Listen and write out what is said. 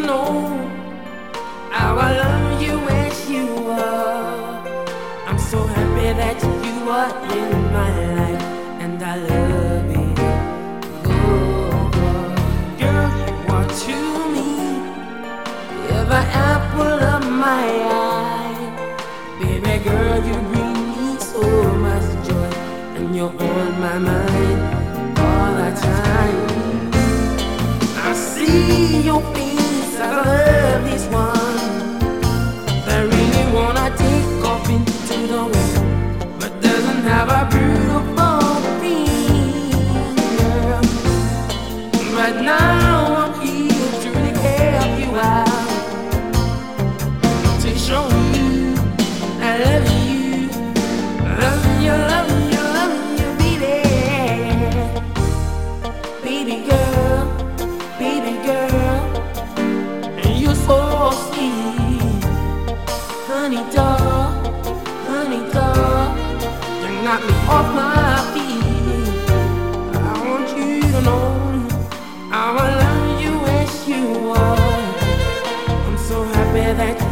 know how I love you as you are. I'm so happy that you are in my life, and I love it. Girl, you are to me, you're the apple of my eye. Baby girl, you bring me so much joy, and you're on my mind all the time. I see your face, I love this one. I really wanna take off into the wind, but doesn't have a beautiful thing, girl. But now I'm here to really help you out, to show you I love you, love you, love you, love you, baby. Baby girl, baby girl, you're so sweet. Honey dog, you knock me off my feet. I want you to know how I love you as you are. I'm so happy that